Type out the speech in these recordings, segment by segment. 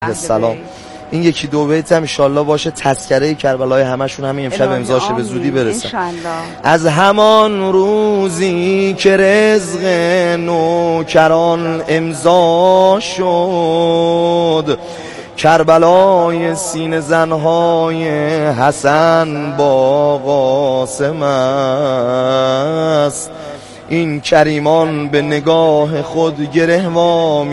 سلام. این یکی دو بیت هم انشالله باشه تذکره کربلای همشون همین امشب امضاشه به زودی برسه. از همان روزی که رزق نوکران امضا شد، کربلای سینه زنهای حسن با قاسم است. این کریمان به نگاه خود گره وا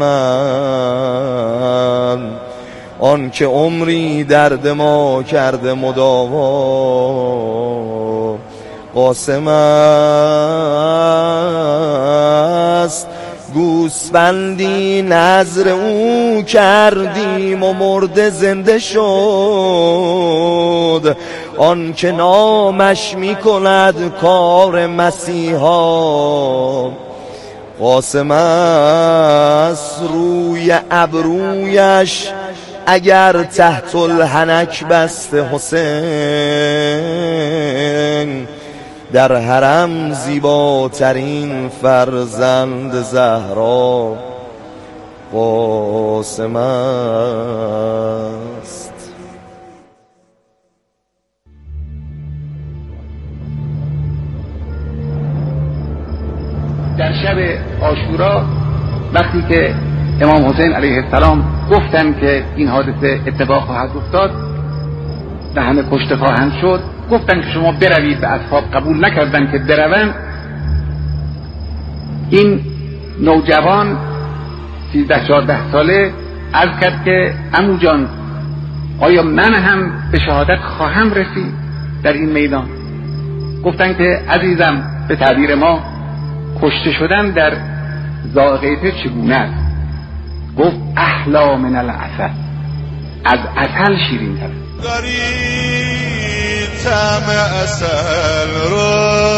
می‌کنند، آن که عمری درد ما کرده مداوا قاسم است. گوسفندی نذر او کردیم و مرده زنده شد، آن که نامش می کند کار مسیحا قاسم است. روی ابرویش اگر تحت الحنک بست حسین، در حرم زیباترین فرزند زهرا قاسم است. در شب عاشورا وقتی که امام حسین علیه السلام گفتن که این حادثه اتفاق خواهد افتاد و همه کشته خواهند شد، گفتن که شما بروید، به اصحاب قبول نکردن که بروند. این نوجوان 13-14 ساله عرض کرد که عمو جان، آیا من هم به شهادت خواهم رسید در این میدان؟ گفتن که عزیزم، به تعبیر ما کشته شدن در ذائقه چگونه است؟ گفت احلا من العسل، از عسل شیرین تر. طعم عسل رو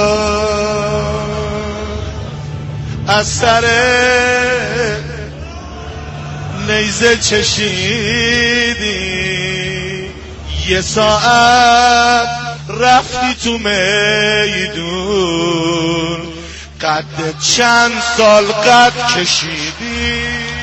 از سر نیزه چشیدی، یه ساعت رفتی تو میدون، قد چند سال قد کشیدی.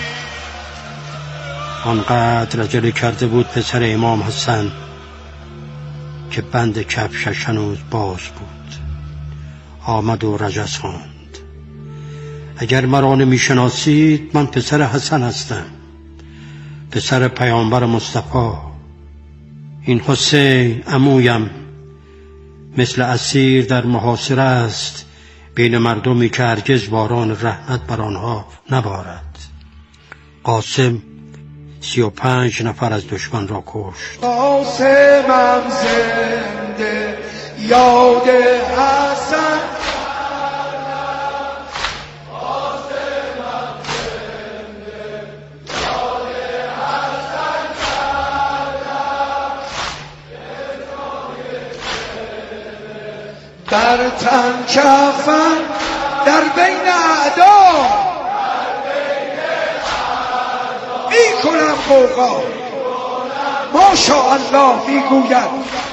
آنقدر عجله کرده بود پسر امام حسن که بند کفشش هنوز باز بود. آمد و رجز خواند: اگر مرا نمی‌شناسید، من پسر حسن هستم، پسر پیامبر مصطفی. این حسین عمویم مثل اسیر در محاصره است بین مردمی که هرگز باران رحمت بر آنها نبارد. قاسم 35 نفر از دشمن را کشت. قاسمم زنده یاد حسن، قاسمم زنده یاد حسن کردم، در تن کفن در بین اعدام میکنم قوقا. ماشاءالله میگوید،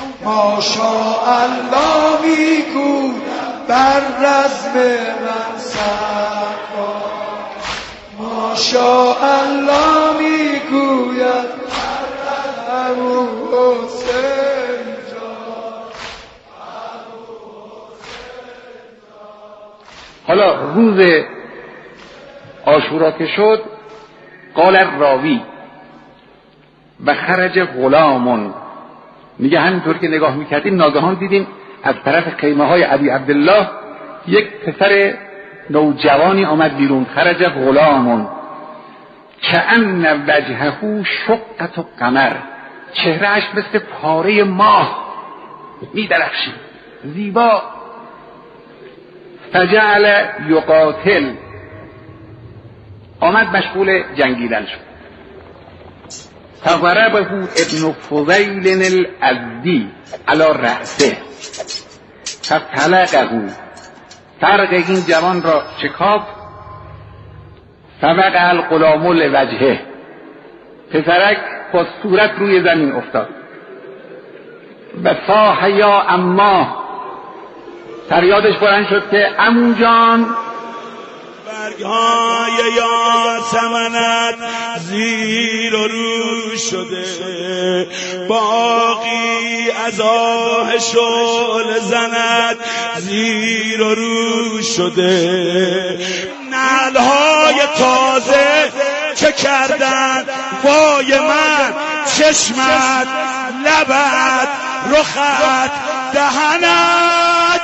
ماشاءالله میگوید بر رزم من سربا، ماشاءالله میگوید بر حسین جان. حالا روز عاشورا که شد، قال الراوی و خرج غلامون، میگه همینطور که نگاه میکردیم ناگهان دیدیم از طرف خیمه های ابی عبدالله یک پسر نوجوانی آمد بیرون. خرج غلامون کأن وجهه شقة قمر، چهرهش مثل پاره ماه میدرخشید، زیبا. فجعل یقاتل، آمد مشغول جنگیدن شد. فضربه ابن فضیل الازدی علی رأسه فطلقه، فرق این جوان را شکاف. فوقع الغلام لوجهه، پسرک با صورت روی زمین افتاد. و صاح یا اما، فریادش بلند شد که عمو جان. رگهای یاسمنت زیر و رو شده، باقی از آه شعله زنت زیر و رو شده. نعلهای تازه چه کردن وای من، چشمت، لبت، رخت، دهنت.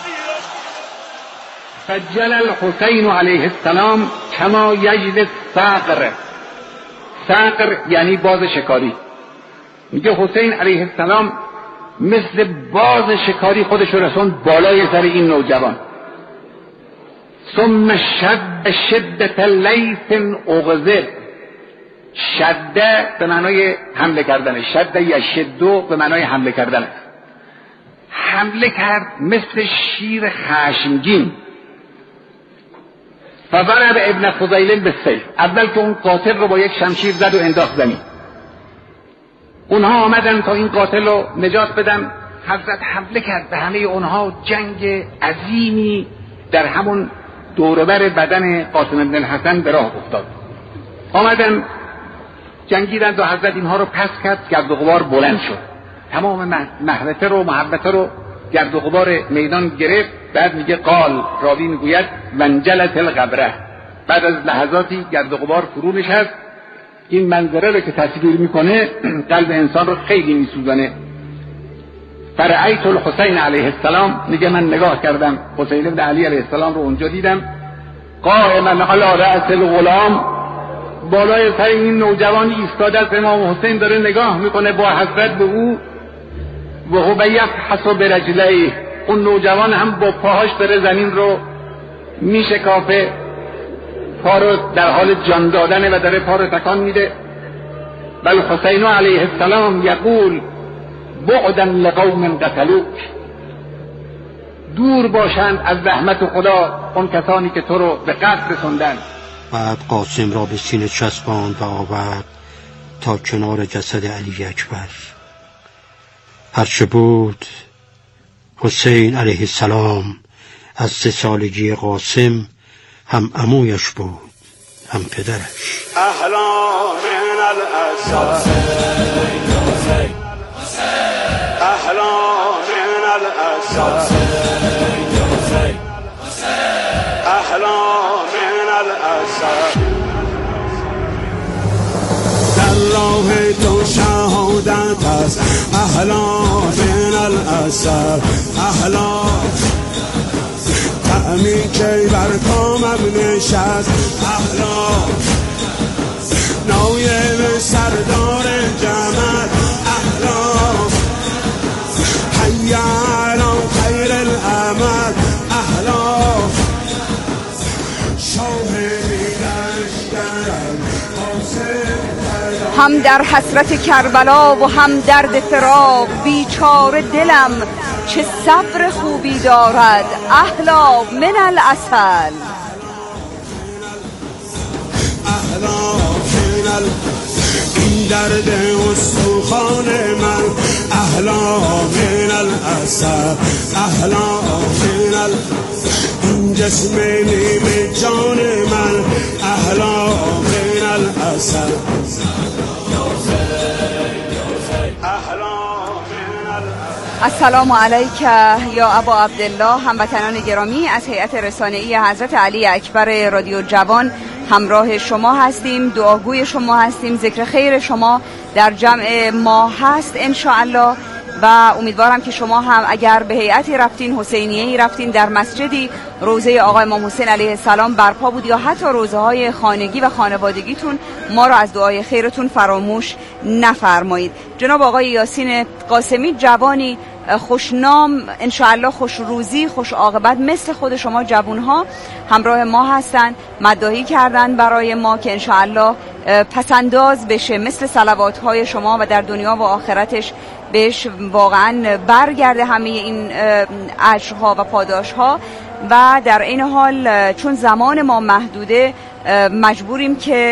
سجل الحسین علیه السلام کما یجد الصقر. صقر یعنی باز شکاری. میگه حسین علیه السلام مثل باز شکاری خودش رسوند بالای سر این نوجوان. ثم شد شدت لیث اغضب. شده به معنای حمله کردن، شده یشدو به معنای حمله کردن. حمله کرد مثل شیر خشمگین. فضرب ابن فضیل بالسیف. اول که اون قاتل رو با یک شمشیر زد و انداخت زمین. اونها آمدن تا این قاتل رو نجات بدن. حضرت حمله کرد به همه اونها. جنگ عظیمی در همون دوروبر بدن قاسم ابن الحسن به راه افتاد. آمدن جنگیدند و حضرت اینها رو پس کرد. گرد و غبار بلند شد. تمام محوطه رو محبته رو گرد و غبار میدان گرفت. بعد میگه قال، راوی میگوید منجلت الغبره. بعد از لحظاتی گرد و غبار فرو نشست. این منظره رو که تصویر میکنه قلب انسان رو خیلی میسوزانه. فرأیت الحسین علیه السلام، میگه من نگاه کردم حسین ابن علی علیه السلام رو اونجا دیدم. قائما علی رأس الغلام، بالای سر این نوجوان ایستاده است. امام حسین داره نگاه میکنه با حسرت به او. و هو یفحص برجلیه، اون نوجوان هم با پاهاش داره زمین رو میشکافه. پا رو در حال جان دادنه و داره پا رو تکان میده. بل حسین علیه السلام یقول بعدا لقوم قتلوک. دور باشند از رحمت خدا اون کسانی که تو رو به قتل رسوندن. بعد قاسم را به سینه چسباند و آورد تا کنار جسد علی اکبر. هرچه بود حسین علیه السلام از 3 سالگی قاسم هم عمویش بود هم پدرش. احلا من الاسد، احلا من الاسد، احلا من الاسد. در راه تو شهادت است، احلا من الاسد، احلا تعمی که بر کامم نشست، احلا نایب سردار جمل، احلا حی علی خیر العمل، احلا هم در حسرت کربلا و هم درد فراق، بیچاره دلم چه صبر خوبی دارد، احلا من العسل. این درد استخوان من، احلا من الاسد، احلا من این جسم نیم جان من، احلا من الاسد. السلام علیک یا ابا عبدالله. هموطنان گرامی، از هیئت رسانه‌ای حضرت علی اکبر رادیو جوان همراه شما هستیم، دعاگوی شما هستیم، ذکر خیر شما در جمع ما هست انشاءالله. و امیدوارم که شما هم اگر به هیئتی رفتین، حسینیه‌ای رفتین، در مسجدی روضه آقا امام حسین علیه السلام برپا بود، یا حتی روضه های خانگی و خانوادگیتون، ما را از دعای خیرتون فراموش نفرمایید. جناب آقای یاسین قاسمی، جوانی خوشنام، انشاءالله خوش روزی، خوش عاقبت، مثل خود شما جوانها همراه ما هستن، مداحی کردن برای ما که انشاءالله پسنداز بشه مثل صلوات‌های شما و در دنیا و آخرتش بهش واقعا برگرده همه این اجرها و پاداشها. و در این حال چون زمان ما محدوده، مجبوریم که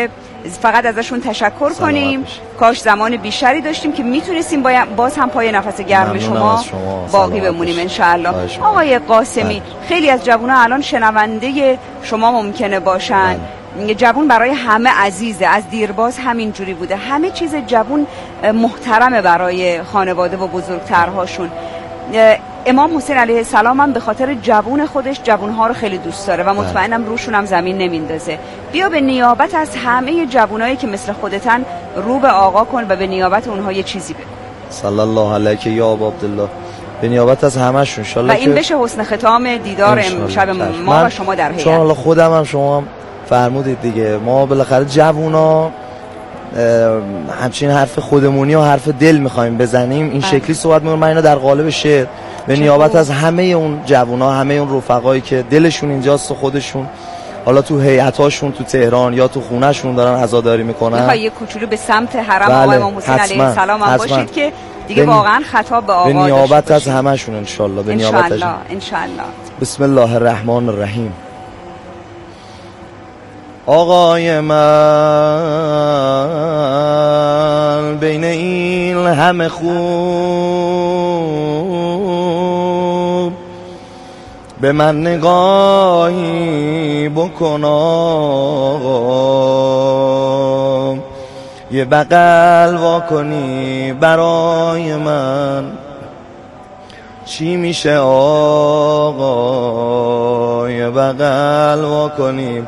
فقط ازشون تشکر کنیم. کاش زمان بیشتری داشتیم که میتونستیم باز هم پای نفس گرم شما باقی بمونیم انشاءالله. آقای قاسمی، خیلی از جوان‌ها الان شنونده شما ممکنه باشن. جوان برای همه عزیزه، از دیرباز همین جوری بوده. همه چیز جوان محترمه برای خانواده و بزرگترهاشون. امام حسین علیه السلام هم به خاطر جوون خودش جوونها رو خیلی دوست داره و مطمئنم روشون هم زمین نمیندازه. بیا به نیابت از همه جوونایی که مثل خودتن رو به آقا کن و به نیابت اونها یه چیزی بگو. صلی الله علیک یا ابا عبدالله. به نیابت از همشون ان شاءالله و این بشه حسن ختام دیدار امشب ما و شما در هیئت. چون حالا خودم هم شما هم فرمودید دیگه، ما بالاخره جوونا همچین حرف خودمونی و حرف دل میخوایم بزنیم، این شکلی صحبت میکنم. من اینا در قالب شعر به نیابت از همه اون جوونا، همه اون رفقایی که دلشون اینجاست و خودشون حالا تو هیئتاشون تو تهران یا تو خونهشون دارن عزاداری میکنن. میخوای یه کوچولو به سمت حرم آقا امام حسین علیه السلام هم باشید که دیگه واقعا خطاب به آقا به نیابت از همشون ان شاء الله. به نیابت از ان شاء الله. بسم الله الرحمن الرحیم. آقای من بین این همه خوب به من نگاهی بکن آقا، یه بغل واکنی برای من. چی میشه آقا یه بغل واکنی،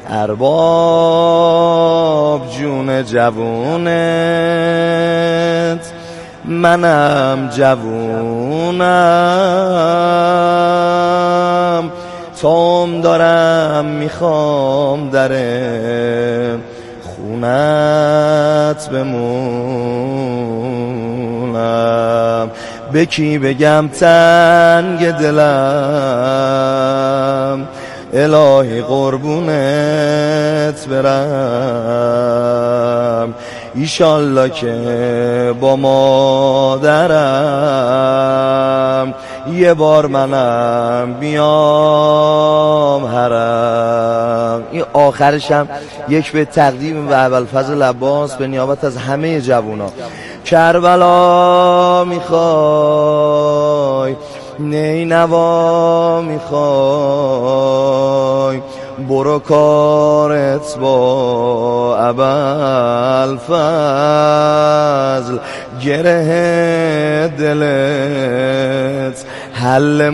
ارباب جون جوونت، منم جوونم، تام دارم میخوام در خونت بمونم. به کی بگم تنگ دلم، الهی قربونت برم. ایشالله که با مادرم یه بار منم بیام حرم. این آخرشم یک به تقدیم به ابوالفضل عباس به نیابت از همه جوونا. کربلا میخوای، نینوا میخوای، برو کارت با ابوالفضل، گره دلت حل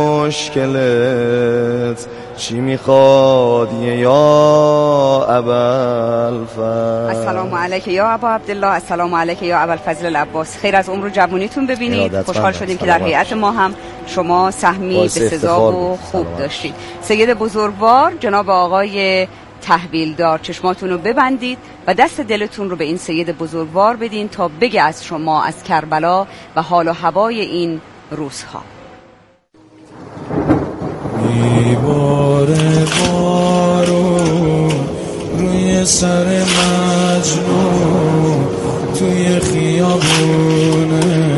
مشکلت، چی میخواد یا ابوالفضل. السلام علیک یا ابا عبدالله. السلام علیک یا ابوالفضل العباس. خیر از عمر و جوونیتون ببینید. خوشحال شدیم که در هیئت ما هم شما سهمی به سزا و خوب داشتید. سید بزرگوار جناب آقای تحویلدار، چشماتون رو ببندید و دست دلتون رو به این سید بزرگوار بدین تا بگه از شما از کربلا و حال و هوای این روزها. میباره بارو روی سر مجنون، توی خیابونه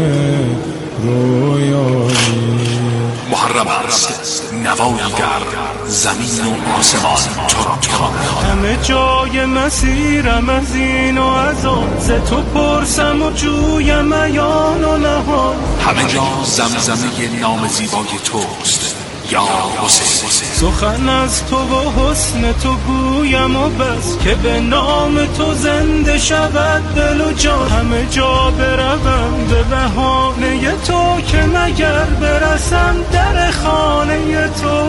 رویایی. محرم است نوایی در زمین و آسمان تو. همه جای مسیرم از این و از آن، ز تو پرسم و جویم عیان و نهان. همه جا زمزمه نام زیبای توست یا حسین. سخن از تو و حسن تو گویم و بس، که به نام تو زنده شود دل و جان. همه جا بروم به بهانه تو، که مگر برسم در خانه تو.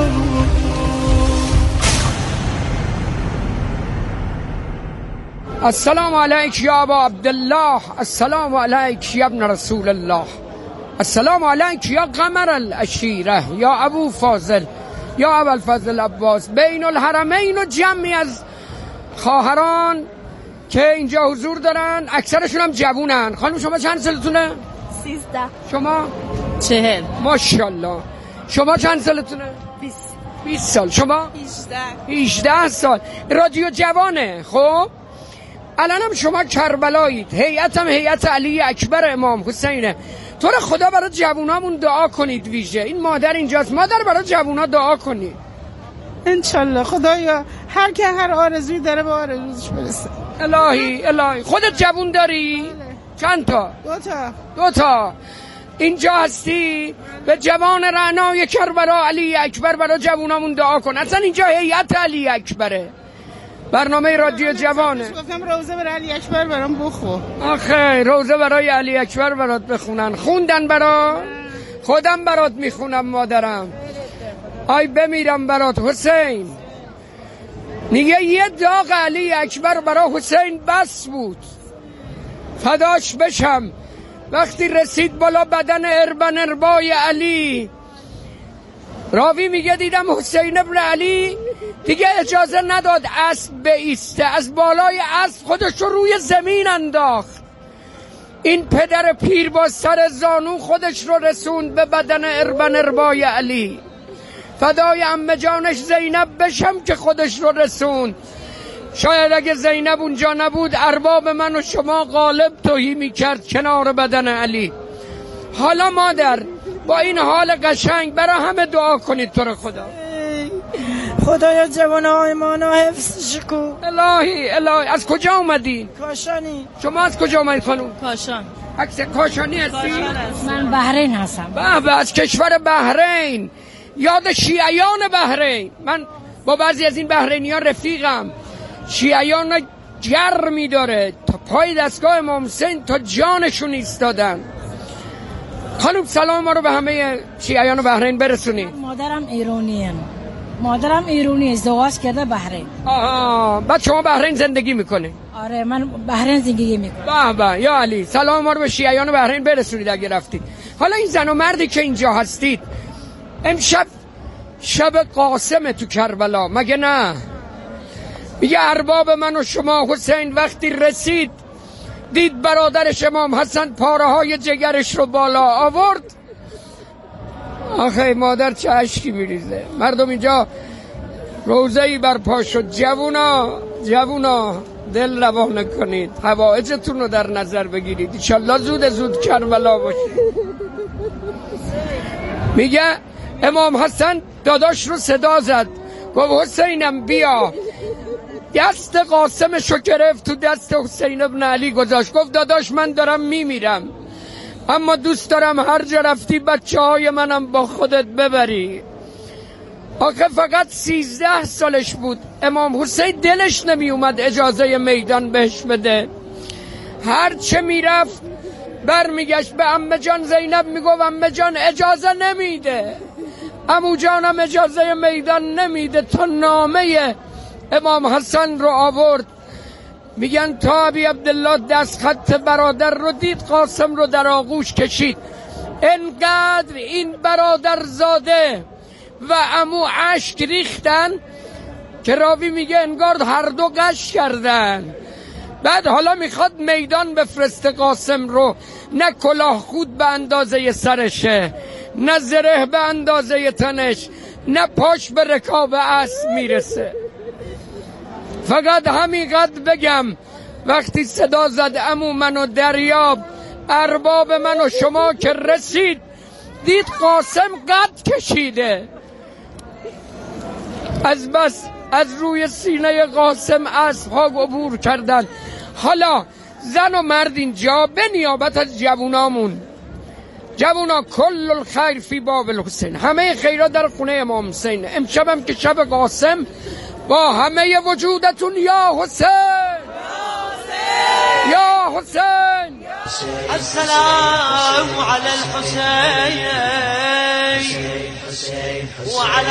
السلام علیک یا ابا عبدالله. السلام علیک یا ابن رسول الله. السلام علیک یا قمر العشیره، یا ابو فاضل، یا ابوالفضل العباس. بین الحرمین و جمعی از خواهران که اینجا حضور دارن، اکثرشون هم جوونن. خانم شما چند سالتونه؟ 13. شما؟ 40. ماشاءالله. شما چند سالتونه؟ 20 سال. شما؟ 18 سال. رادیو جوانه. خب الان هم شما کربلایید، هیئت هم هیئت علی اکبر امام حسینه. تو رو خدا برای جوونامون دعا کنید. ویژه این مادر اینجاست، مادر برای جوونا دعا کنید انشالله. خدایا هر که هر آرزویی داره به آرزوش برسه. الهی خودت جوون داری؟ چند تا؟ 2 تا. اینجا هستی به جوان رعنای کربلا علی اکبر برای جوونامون دعا کن. اصلا اینجا هیئت علی اکبره، برنامه رادیو جوانه. گفتم روزه برای علی اکبر برام بخون. آخه روزه برای علی اکبر برات بخونن. خوندن برات؟ خودم برات میخونم مادرم. آی بمیرم برات حسین. میگه یه داغ علی اکبر برای حسین بس بود، فداش بشم. وقتی رسید بالا بدن اربن اربای علی، راوی میگه دیدم حسین ابن علی دیگه اجازه نداد اسب بایسته، از بالای اسب خودش رو روی زمین انداخت. این پدر پیر با سر زانو خودش رو رسوند به بدن اربن اربای علی. فدای عمه جانش زینب بشم که خودش رو رسوند. شاید اگه زینب اونجا نبود ارباب من و شما غالب توهی میکرد کنار بدن علی. حالا مادر با این حال قشنگ برای همه دعا کنید تو رو خدا. خدایا جوانای ما رو حفظش کن. الهی از کجا اومدین؟ کاشانی. شما از کجا اومدید خانم؟ کاشان. عکس کاشانی هستی؟ من بحرین هستم. به از کشور بحرین. یاد شیعیان بحرین. من با بعضی از این بحرینیان رفیقم. شیعیان گرمی داره، تا پای دستگاه امام حسین تا جانشون ایستادن. خانم سلام ما رو به همه شیعیان بحرین برسونید. مادرم ایرانی ازدواج کرده بحرین. بعد شما بحرین زندگی میکنه؟ آره من بحرین زندگی میکنم. به یا علی سلام ما رو به شیعیان بحرین برسونید اگه رفتید. حالا این زن و مردی که اینجا هستید، امشب شب قاسم تو کربلا مگه نه؟ میگه ارباب من و شما حسین وقتی رسید دید برادرش امام حسن پاره های جگرش رو بالا آورد. آخه مادر چه اشکی میریزه. مردم اینجا روزه‌ای برپا شد. جوونا دل روانه کنید، حوائجتون رو در نظر بگیرید، انشالله زود کربلا باشید. میگه امام حسن داداش رو صدا زد، گفت حسینم بیا. دست قاسمشو گرفت تو دست حسین ابن علی گذاشت، گفت داداش من دارم میمیرم، اما دوست دارم هر جا رفتی بچه های منم با خودت ببری. آخه فقط 13 سالش بود. امام حسین دلش نمی اومد اجازه میدان بهش بده. هر چه میرفت برمیگشت به عمه جان زینب میگفت عمه جان اجازه نمیده، عمو جانم اجازه میدان نمیده، تا نامه امام حسن رو آورد. میگن تا ابی عبدالله دست خط برادر رو دید، قاسم رو در آغوش کشید. انقدر این برادر زاده و عمو اشک ریختن که راوی میگه انگار هر دو غش کردن. بعد حالا میخواد میدان بفرسته قاسم رو، نه کلاه خود به اندازه سرشه، نه زره به اندازه تنش، نه پاش به رکاب اسب میرسه. فقط همینقدر بگم وقتی صدا زد عمو منو دریاب، ارباب من و شما که رسید دید قاسم قد کشیده. از بس از روی سینه قاسم اسب‌ها عبور کردن. حالا زن و مرد اینجا به نیابت از جوونامون، جوونا کل الخیر فی باب الحسین، همه خیرات در خونه امام حسین. امشبم که شب قاسم، با همه وجودتون یا حسین یا حسین. السلام على الحسين وعلى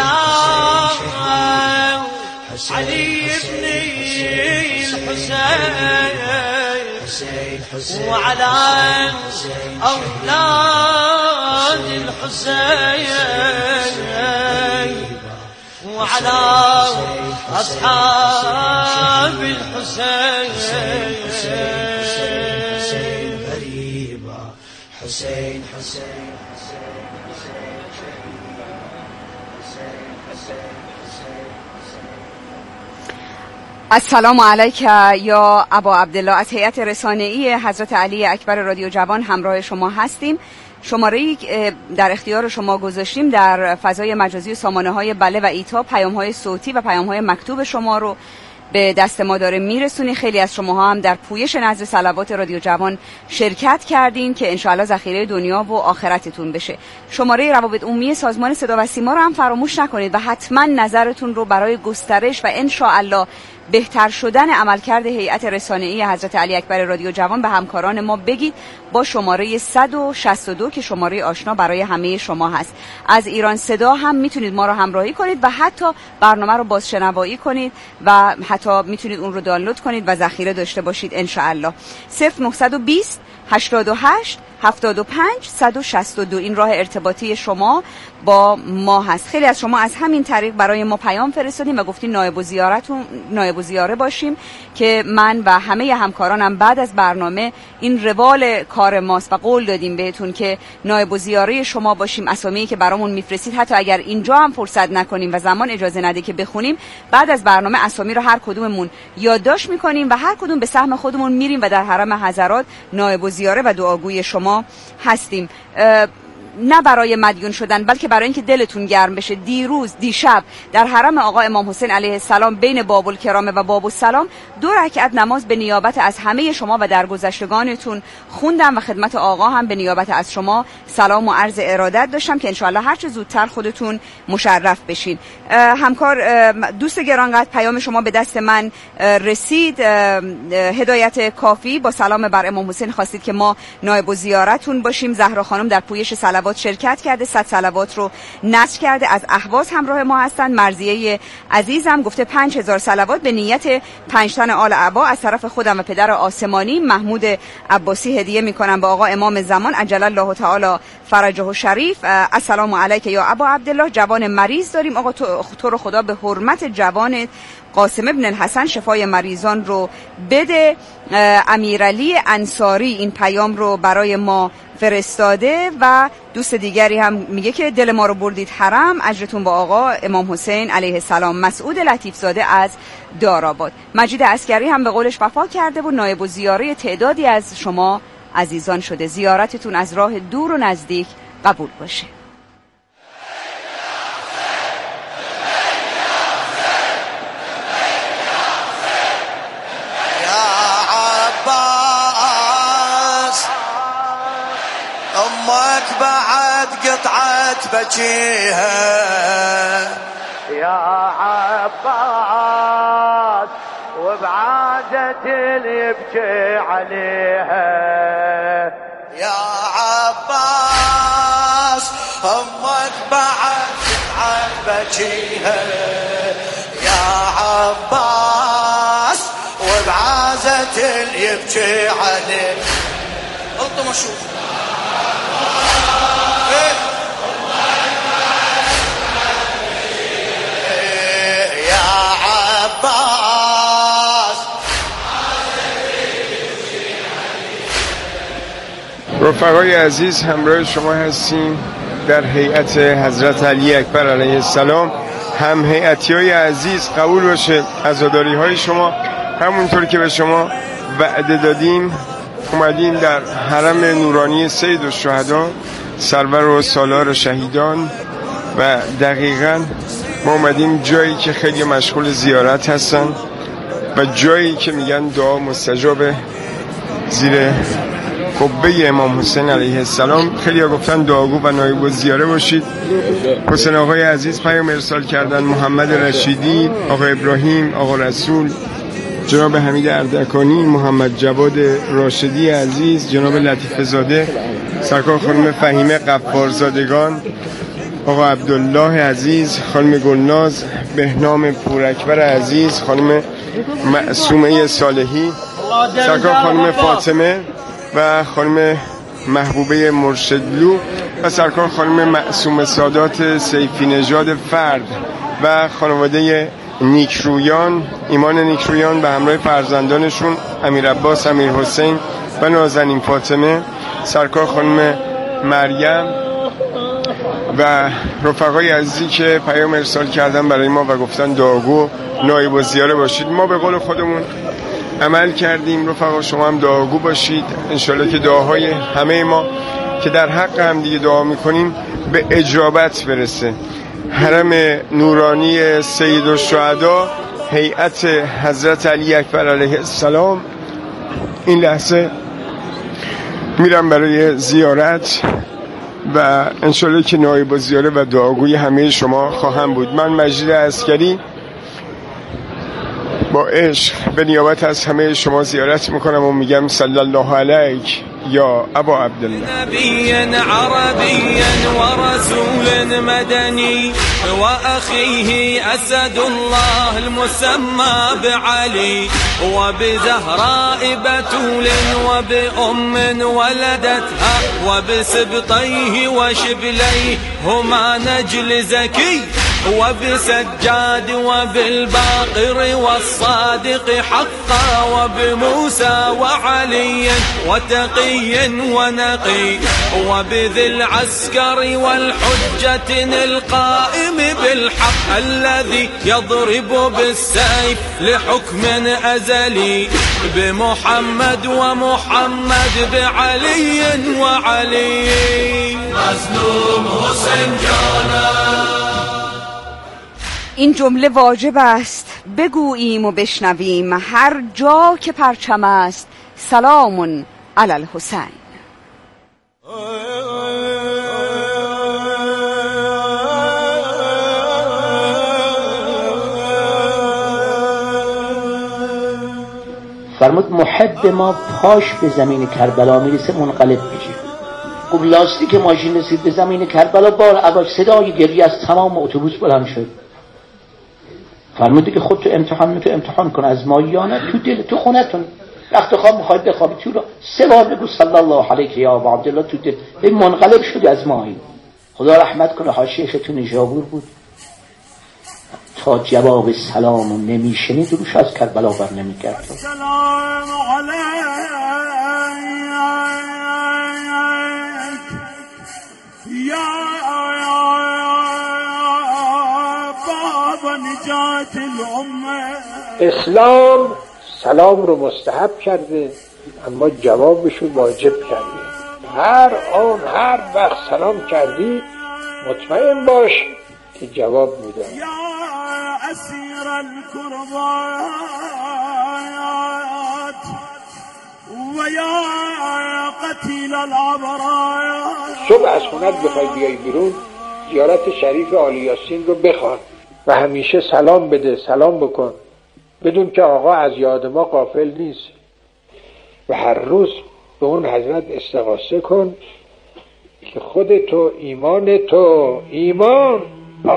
علي بن الحسين وعلى أولاد الحسين وعلى أصحاب الحسين. حسين حسين السلام علیک یا ابا عبدالله. از هیئت رسانه‌ای حضرت علی اکبر رادیو جوان همراه شما هستیم. شماره‌ای در اختیار شما گذاشتیم در فضای مجازی و سامانه‌های بله و ایتا، پیام‌های صوتی و پیام‌های مکتوب شما رو به دست ما داره میرسونی. خیلی از شماها هم در پویش نذر صلوات رادیو جوان شرکت کردین که انشاءالله ذخیره دنیا و آخرتتون بشه. شماره روابط عمومی سازمان صدا و سیما رو هم فراموش نکنید و حتما نظرتون رو برای گسترش و انشاءالله بهتر شدن عملکرد هیئت رسانه‌ای حضرت علی اکبر رادیو جوان به همکاران ما بگید با شماره 162 که شماره آشنا برای همه شما هست. از ایران صدا هم میتونید ما رو همراهی کنید و حتی برنامه رو بازشنوایی کنید و حتی میتونید اون رو دانلود کنید و ذخیره داشته باشید انشاءالله. 0920 88 75 162 این راه ارتباطی شما با ما هست. خیلی از شما از همین طریق برای ما پیام فرستادیم و گفتین نایب الزیاره باشیم که من و همه همکارانم بعد از برنامه این روال کار ماست و قول دادیم بهتون که نایب الزیاره شما باشیم. اسامی که برامون میفرستید حتی اگر اینجا هم فرصت نکنیم و زمان اجازه نده که بخونیم، بعد از برنامه اسامی رو هر کدوممون یادداشت میکنیم و هر کدوم به سهم خودمون میریم و در حرم حضرات نایب الزیاره و دعاگوی شما هستیم. نه برای مدیون شدن بلکه برای اینکه دلتون گرم بشه. دیشب در حرم آقا امام حسین علیه السلام بین باب الکرامه و باب السلام 2 رکعت نماز به نیابت از همه شما و درگذشتگانتون خوندم و خدمت آقا هم به نیابت از شما سلام و عرض ارادت داشتم که انشاءالله هر چه زودتر خودتون مشرف بشین. همکار دوست گرانقدر، پیام شما به دست من رسید. هدایت کافی با سلام بر امام حسین خواستید که ما نایب الزیارتون باشیم. زهرا خانم در پویش صلوات شرکت کرده، 100 صلوات رو نشر کرده، از اهواز همراه ما هستن. مرضیه عزیزم گفته 5000 صلوات به نیت 5 تن آل عبا از طرف خودم و پدر آسمانی محمود عباسی هدیه میکنم به آقا امام زمان عجل الله تعالی فرجه شریف. السلام علیک یا ابا عبدالله، جوان مریض داریم آقا، تو رو خدا به حرمت جوان قاسم ابن الحسن شفای مریضان رو بده. امیرعلی انصاری این پیام رو برای ما فرستاده و دوست دیگری هم میگه که دل ما رو بردید حرم، اجرتون با آقا امام حسین علیه السلام. مسعود لطیف زاده از دارآباد. مجید عسکری هم به قولش وفا کرده و نایب الزیاره تعدادی از شما عزیزان شده. زیارتتون از راه دور و نزدیک قبول باشه. امك بعد قطعت بجيها يا عباس وبعادة اللي يبكي عليها يا عباس امك بعد قطعت بجيها يا عباس وبعادة اللي يبكي عليها. قلت ما اشوف رفقای عزیز، همراه شما هستیم در هیئت حضرت علی اکبر علیه السلام. هم هیئتیای عزیز قبول باشه عزاداری های شما، همونطور که به شما وعده دادیم اومدیم در حرم نورانی سید الشهدا سرور و سالار شهیدان و دقیقاً ما اومدیم جایی که خیلی مشغول زیارت هستن و جایی که میگن دعا مستجابه، زیر قبه امام حسین علیه السلام. خیلی ها گفتن دعاگو و نایب الزیاره باشید. حسین آقای عزیز پیام ارسال کردن، محمد رشیدی، آقا ابراهیم، آقا رسول، جناب حمید اردکانی، محمد جواد راشدی عزیز، جناب لطیف زاده، سرکار خانم فهیمه غفارزادگان، آقا عبدالله عزیز، خانم گلناز، بهنام پوراکبر عزیز، خانم معصومه صالحی، سرکار خانم فاطمه و خانم محبوبه مرشدلو و سرکار خانم معصومه سادات سیفی نژاد فرد و خانواده نیکرویان، ایمان نیکرویان به همراه فرزندانشون امیر عباس، امیر حسین و نازنین فاطمه، سرکار خانم مریم و رفقای عزیزی که پیام ارسال کردن برای ما و گفتن دعاگو نایب الزیاره باشید. ما به قول خودمون عمل کردیم. رفقا شما هم دعاگو باشید، انشالله که دعاهای همه ما که در حق هم دیگه دعا میکنیم به اجابت برسه. حرم نورانی سید الشهدا هیئت حضرت علی اکبر علیه السلام این لحظه میرم برای زیارت و انشالله که نایب الزیاره و دعاگوی همه شما خواهم بود. من مجید عسکری با عشق به نیابت از همه شما زیارت میکنم و میگم صلی الله علیک یا ابا عبدالله. نبی عربی و رسول مدنی و اخیه اسد الله المسمى بعلی و بزهراء بتول و بأم ولدتها و بسبطيه و شبليه هما نجل زكي وبسجاد وبالباقر والصادق حقا وبموسى وعلي وتقي ونقي وبذي العسكر والحجة القائم بالحق الذي يضرب بالسيف لحكم أزلي بمحمد ومحمد بعلي وعلي مظلوم حسین جانا. این جمله واجب است بگوییم و بشنویم هر جا که پرچم است سلام علی الحسین. فرمود محب ما پاش به زمین کربلا میرسه منقلب میشه. خب لاستیک ماشین رسید به زمین کربلا، بار اول صدای گریه از تمام اتوبوس بلند شد. فرموده که خودتو امتحان کن از مایانه تو دل تو خونتون وقت خواب میخوای بخوابی تو رو 3 بار بگو صلی الله علیک یا ابا عبدالله تو دل. این منقلب شدی از مایی. خدا رحمت کنه حاشیه‌ش تو نیشابور بود، تا جواب سلامو نمیشنید روش از کربلا بر نمیکرد. سلام علیک یا باب نجات الامه. اسلام سلام رو مستحب کرده اما جوابش رو واجب کرده. هر آن هر وقت سلام کردی مطمئن باش که جواب میده. یا اسیر الکربات و یا قتیل العبرات. صبح از خونت بخوای بیای بیرون زیارت شریف آل یاسین رو بخوان و همیشه سلام بده، سلام بکن، بدون که آقا از یاد ما غافل نیست و هر روز به اون حضرت استغاثه کن که خودتو ایمان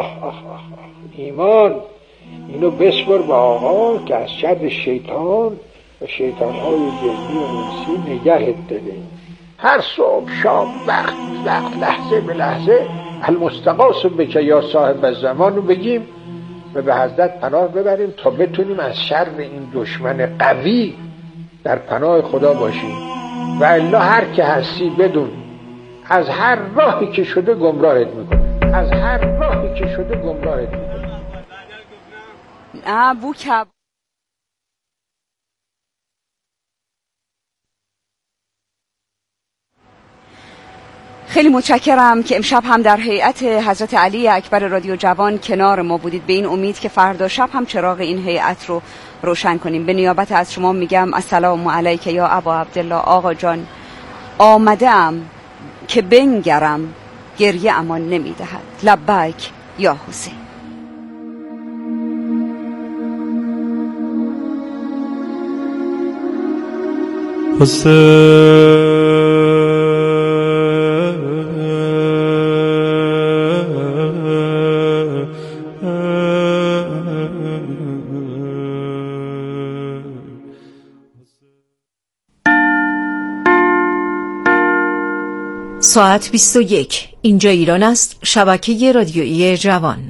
ایمان اینو بسپر به آقا که از شر شیطان و شیطانهای جنی و انسی نگهت داره. هر صبح شام وقت لحظه به لحظه المستغاث بک یا صاحب الزمان رو بگیم و به حضرت پناه ببریم تا بتونیم از شر این دشمن قوی در پناه خدا باشیم. و الا هر که هستی بدون از هر راهی که شده گمراهت میکنه، از هر راهی که شده گمراهت میکنه. ابو کب خیلی متشکرم که امشب هم در هیئت حضرت علی اکبر رادیو جوان کنار ما بودید، به این امید که فردا شب هم چراغ این هیئت رو روشن کنیم. به نیابت از شما میگم السلام علیک یا ابا عبدالله. آقا جان آمدم که بنگرم گریه امان نمیدهد. لبیک یا حسین. ساعت 21. اینجا ایران است. شبکه رادیویی جوان.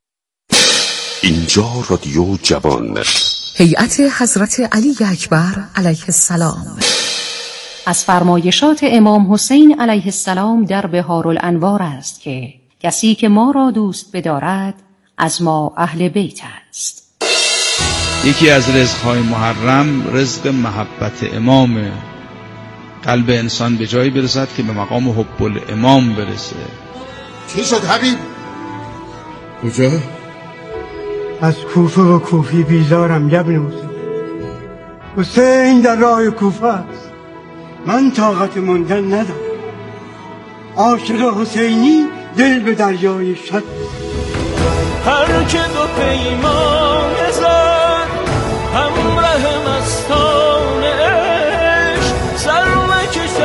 اینجا رادیو جوان. هیئت حضرت علی اکبر علیه السلام. از فرمایشات امام حسین علیه السلام در بهارالانوار است که کسی که ما را دوست بدارد از ما اهل بیت است. یکی از رزق‌های محرم رزق محبت امامه. قلب انسان به جایی برسد که به مقام حب الامام برسه. چی شد حبیب؟ کجا؟ از کوفه و کوفی بیزارم ابن حسین. حسین در راه کوفه است، من طاقت ماندن ندارم. عاشق حسینی دل به دریای شد. هر که دو پیمان زد همراه مستان